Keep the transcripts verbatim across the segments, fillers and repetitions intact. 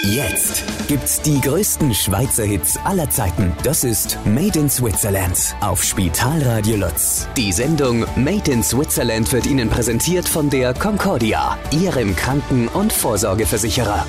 Jetzt gibt's die größten Schweizer Hits aller Zeiten. Das ist Made in Switzerland auf Spitalradio Lutz. Die Sendung Made in Switzerland wird Ihnen präsentiert von der Concordia, Ihrem Kranken- und Vorsorgeversicherer.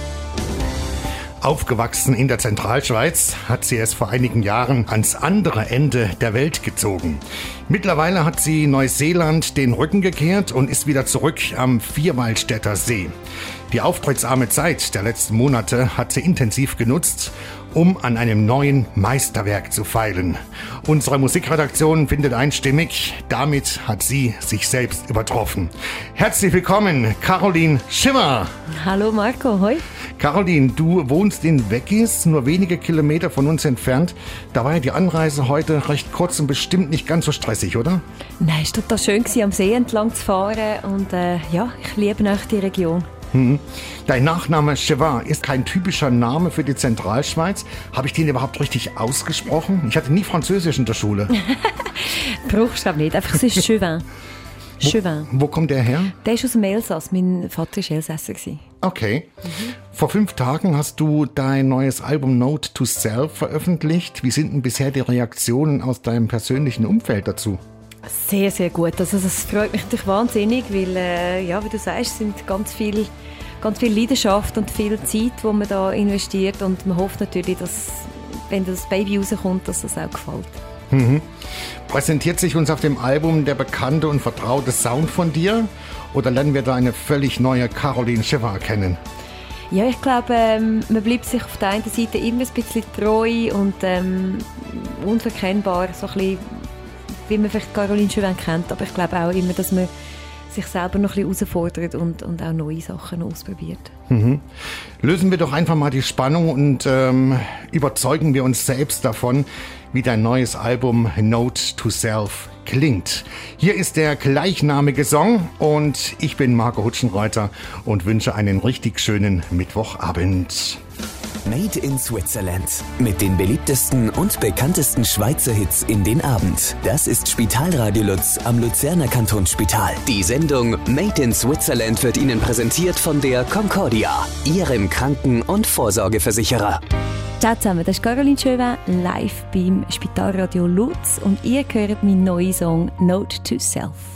Aufgewachsen in der Zentralschweiz, hat sie es vor einigen Jahren ans andere Ende der Welt gezogen. Mittlerweile hat sie Neuseeland den Rücken gekehrt und ist wieder zurück am Vierwaldstätter See. Die aufbruchsarme Zeit der letzten Monate hat sie intensiv genutzt, um an einem neuen Meisterwerk zu feilen. Unsere Musikredaktion findet einstimmig, damit hat sie sich selbst übertroffen. Herzlich willkommen, Caroline Schimmer. Hallo Marco, hoi. Caroline, du wohnst in Weggis, nur wenige Kilometer von uns entfernt. Da war ja die Anreise heute recht kurz und bestimmt nicht ganz so stressig, oder? Nein, es war total schön, am See entlang zu fahren und äh, ja, ich liebe auch die Region. Hm. Dein Nachname Chevin ist kein typischer Name für die Zentralschweiz. Habe ich den überhaupt richtig ausgesprochen? Ich hatte nie Französisch in der Schule. Brauchst du auch nicht, einfach es ist Chevin. Chevin. Wo, wo kommt der her? Der ist aus dem Elsass. Mein Vater war Elsässer. Okay. Mhm. Vor fünf Tagen hast du dein neues Album Note to Self veröffentlicht. Wie sind denn bisher die Reaktionen aus deinem persönlichen Umfeld dazu? Sehr, sehr gut. Also das freut mich natürlich wahnsinnig, weil, äh, ja, wie du sagst, es sind ganz viel, ganz viel Leidenschaft und viel Zeit, die man da investiert. Und man hofft natürlich, dass, wenn das Baby rauskommt, dass das auch gefällt. Mhm. Präsentiert sich uns auf dem Album der bekannte und vertraute Sound von dir? Oder lernen wir da eine völlig neue Caroline Schimmer kennen? Ja, ich glaube, ähm, man bleibt sich auf der einen Seite immer ein bisschen treu und ähm, unverkennbar, so ein bisschen, wie man vielleicht Caroline Schimmer kennt. Aber ich glaube auch immer, dass man sich selber noch ein bisschen herausfordert und, und auch neue Sachen ausprobiert. Mhm. Lösen wir doch einfach mal die Spannung und ähm, überzeugen wir uns selbst davon, wie dein neues Album Note to Self klingt. Hier ist der gleichnamige Song und ich bin Marco Hutschenreiter und wünsche einen richtig schönen Mittwochabend. Made in Switzerland. Mit den beliebtesten und bekanntesten Schweizer Hits in den Abend. Das ist Spitalradio Lutz am Luzerner Kantonsspital. Die Sendung Made in Switzerland wird Ihnen präsentiert von der Concordia, Ihrem Kranken- und Vorsorgeversicherer. Ciao zusammen, das ist Caroline Schöwe, live beim Spitalradio Lutz und ihr hört meinen neuen Song Note to Self.